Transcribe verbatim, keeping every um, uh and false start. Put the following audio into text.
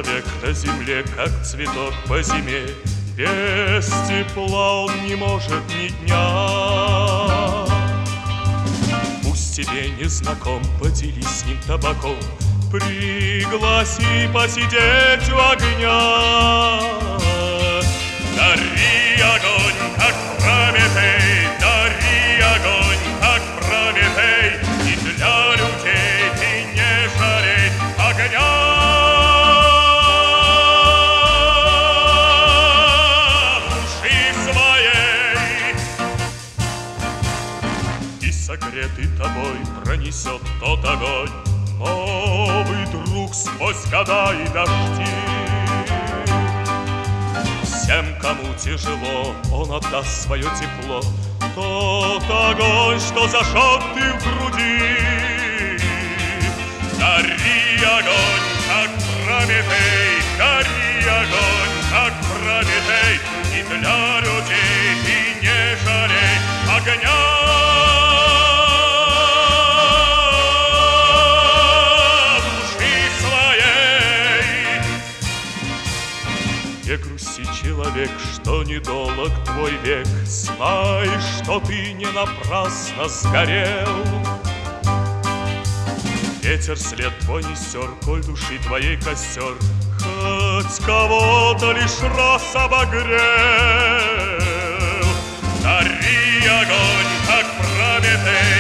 человек на земле, как цветок по зиме. Без тепла он не может ни дня. Пусть тебе не знаком, поделись с ним табаком, пригласи посидеть у огня. Дари огонь, как Прометей, дари огонь, как Прометей, и для людей ты не жалей огня. Согретый тобой пронесет тот огонь новый друг сквозь года и дожди. Всем, кому тяжело, он отдаст свое тепло, тот огонь, что зажег ты в груди. Гори огонь, как Прометей, гори огонь, как Прометей, и для людей ты не жалей огня. Не грусти, человек, что недолог твой век, знай, что ты не напрасно сгорел. Ветер след твой не стер, коль души твоей костер хоть кого-то лишь раз обогрел. Гори огонь, как Прометей,